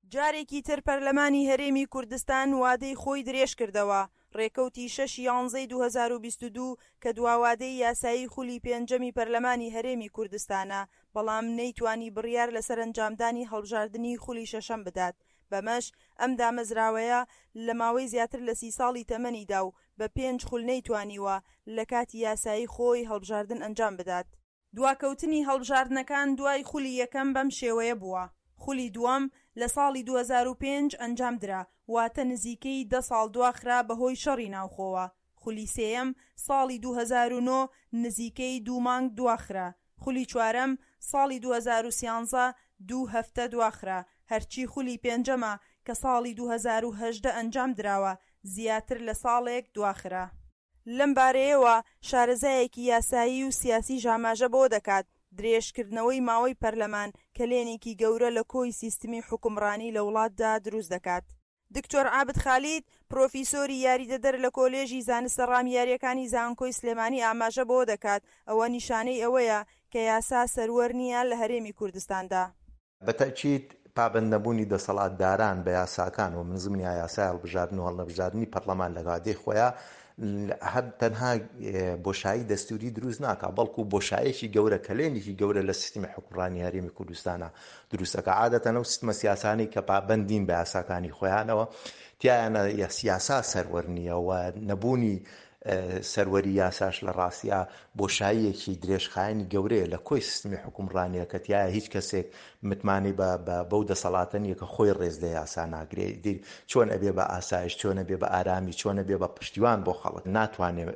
جارێکی تر پەرلەمانی هەرێمی کوردستان وادەی خۆی درێژ کردەوە. ڕێکەوتی 6/11/2022 کە دواوادەی یاسایی خولی پێنجەمی پەرلەمانی هەرێمی کوردستانە، بەڵام نەیتوانی بڕیار لە سەرنجامدانی هەڵبژاردننی خولی شەشەم بدات. بەمەش ئەم دامەزراوەیە لە ماوەی زیاتر لە 30 ساڵی تەمەنیدا و بە 5 خول نەیتوانیوە لە کاتی یاسایی خۆی هەڵبژاردن ئەنجام بدات. دواکەوتنی هەڵبژاردنەکان دوای خولی یەکەم بەم شێوەیە بووە. خولی دووەم لە ساڵی 2005 ئەنجام درا، واتە نزیکەی 10 ساڵ دواخرا بەهۆی شەڕی ناوخۆوە. خولی سێیەم ساڵی 2009 نزیکەی 2 مانگ دواخرا. خولی چوارەم ساڵی 2013 2 هەفتە دواخرا. هەرچی خولی پێنجەمە کە ساڵی 2018 ئەنجام دراوە زیاتر لە ساڵێک دواخرا. لەم بارەیەوە شارەزایەکی یاسایی و سیاسی ژاماژە بۆ دەکات درێژکردنەوەی ماوەی پەرلەمان کە لێنێکی گەورە لە کۆی سیستمی حکومڕانی لە وڵاتدا دروست دەکات. دکتۆر عابد خالید پرۆفیسۆری یاریدەدەر لە کۆلێژی زانستە ڕامیاریەکانی زانکۆی سلێمانی ئاماژە بۆ دەکات ئەوە نیشانەی ئەوەیە کە یاسا سەروەر نییە لە هەرێمی کوردستاندا. بەتەکید پابند نەبوونی دەسەڵاتداران بە یاساکان و منزمنی یاسای هەڵبژاردن و هەڵنەبژاردننی پەرلەمان لە گادەی خۆیان هەر تەنها بۆشایی دەستوری دروست ناکات، بەڵکو بۆشایەکی گەورە کەلێنێکی گەورە لە سیستمی حکومڕانی هەرێمی کوردستانە دروستەکە. عادەتەنە و سیستمە سیاسانی کە پابندین بە یاساکانی خۆیانەوە تیایانە سیاسا سەروەر نییە و نەبوونی سەروەری یاساش لە ڕاستیە بۆشاییەکی درێژخایەنی گەورەیە لە کۆی سیستمی حکومڕانیە کە تایە هیچ کەسێک متمانی بەو دەسەڵاتە نیە کە خۆی ڕێز لە یاسا ناگرێت. چۆن ئەبێ بە ئاسایش، چۆن ئەبێ بە ئارامی، چۆن ئەبێ بە پشتیوان بۆ خەڵک، ناتوانێت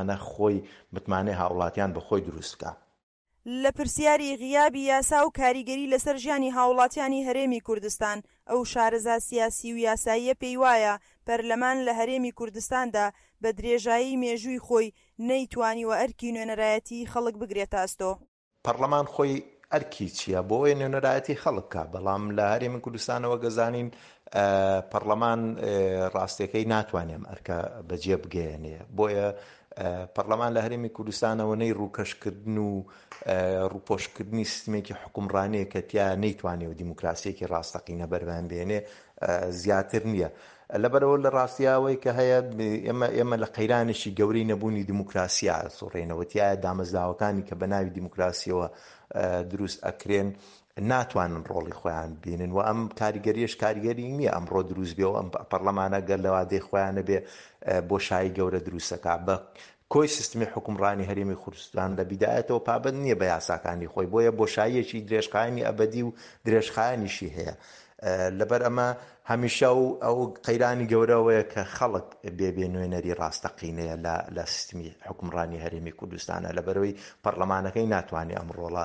متمانەی هاوڵاتیان بە خۆی دروست بکات. لە پرسیاری غیابی یاسا و کاریگەری لەسەر ژیانی هاوڵاتیانی هەرێمی کوردستان، ئەو شارەزا سیاسی و یاساییە پێی وایە پەرلەمان لە هەرێمی کوردستاندا بە درێژایی مێژووی خۆی نەیتوانیوە ئەرکی نوێنەرایەتی خەڵک بگرێتە ئەستۆ. پەرلەمان خۆی ئەرکی چییە بۆی نوێنەرایەتی خەڵکە، بەڵام لە هەرێمی کوردستانەوە گەزانین پەرلەمان ڕاستیەکەی ناتوانێم ئەرکە بەجێ بگەێنێ. بۆیە پەرلەمان لە هەرێمی کوردستانەوەنەی ڕووکەشکردن و ڕووپۆشکردنی سیستمێکی حکومڕانەیە کە تیا نەیتوانێت و دیموکراسیەکی ڕاستەقینە بەربان بێنێ زیاتر نییە. لەبەرەوە لە ڕاستیاوەی کە هەیە ئێمە لە قەیرانێکی گەورەی نەبوونی دیموکراسیە سوڕێنەوە، تایە دامەزراوەکانی کە بەناوی دیموکراسیەوە دروست ئەکرێن ناتوانن ڕۆڵی خۆیان بینن و ئەم کاریگەریش کاریگەری نییە ئەمڕۆ دروست بێ و ئەم پەرلەمانە گەر لەوادەی خۆیانە بێ بۆشایی گەورە دروستەکە. بە کۆی سیستمی حکومڕانی هەرێمی کوردستان لە بیدایەتەوە پابند نییە بە یاساکانی خۆی، بۆیە بۆشاییەکی درێژخایەنی ئەبەدی و درێژخایەنیشی هەیە. لەبەر ئەمە هەمیشە ئەو قەیرانی گەورەوەیە کە خەڵک بێ نوێنەری ڕاستەقینەیە لە سیستمی حکومڕانی هەرێمی کوردستانە، لەبەرەوەی پەرلەمانەکەی ناتوانێت ئەم ڕۆڵە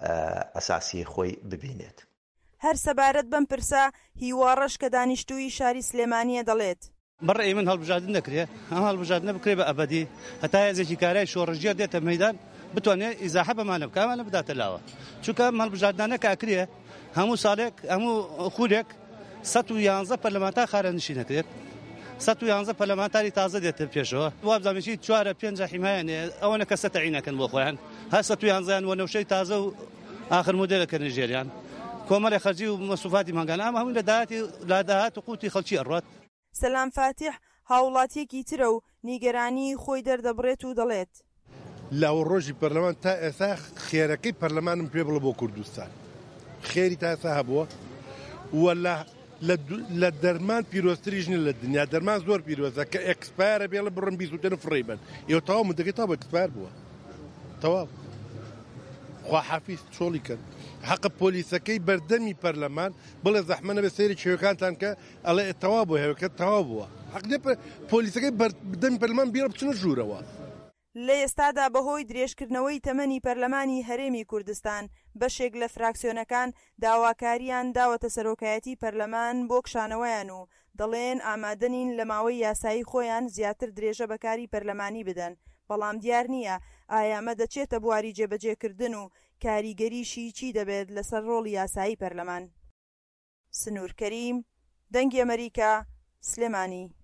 ئەساسی خۆی ببینێت. هەر سەبارەت بەم پرسە هیواڕەش کە دانیشتووی شاری سلێمانیە دەڵێت بەڕێی من هەڵبژاردن نەکرێت، ئەم هەڵبژاردنە بکرێ بە ئەبەدی هەتا هێزێکی کارای شۆڕژیە دێتە مەیدان بتوانێت ئیزاحە بەمانە بکامانە بداتە لاوە، چونکە هەڵبژاردنانە کاکرێ هەموو ساڵێک هەموو خولێک 111 پەرلەمانتار خارەنشین نەکرێت، 111 پەرلەمانتاری تازە دێتە پێشەوە. وابزانێکی 4-5 حیمایانێ ئەوەنە کە سەتەعینەکەن بۆ خۆیان، هەر 111 وە نەوشەی تازە و ئاخر مۆدێلەکە نێژێریان کۆمەڵی خەرجی و مەسوفاتی ماگانە ئەمە هەمووی لە داهات و قوتی خەڵکی ئەڕات. سەلام فاتح هاوڵاتیەکی ترە و نیگەرانی خۆی دەردەبڕێت و دەڵێت لاوە ڕۆژی پەرلەمان تا ئێستا خێرەکەی پەرلەمانم پێ بڵە بۆ کوردستان خێری تا ئێستا هەبووە و لە دەرمان پیرۆستریش نیە لە دنیا. دەرمان زۆر پیرۆزە کە ئەکسپایرە بێڵە بڕم 20 فڕێ بن ئێوە تەواو مدەکەی تا بە ئەکسپایر بووە تەواو خوا حافیز چۆڵی کرد. حەقە پۆلیسەکەی بەردەمی پەرلەمان بڵێ زەحمەنە بە سەیری شێوەکانتان کە ئەڵێ تەواو بووە هێوەکە تەواو بووە. حەق پۆلیسەکەی بەردەمی پەرلەمان بیرە بچنە ژوورەوە. لە ئێستادا بەهۆی درێژکردنەوەی تەمەنی پەرلەمانی هەرێمی کوردستان بەشێک لە فراکسیۆنەکان داواکاریان داوەتە سەرۆکایەتی پەرلەمان بۆ کشانەوەیان و دەڵێن ئامادەنین لە ماوەی یاسایی خۆیان زیاتر درێژە بەکاری پەرلەمانی بدەن، بەڵام دیار نییە ئایامە دەچێتە بواری جێبەجێکردن و کاریگەریشی چی دەبێت لەسەر ڕۆڵی یاسایی پەرلەمان. سنوور کەریم، دەنگی ئەمریکا، سلێمانی.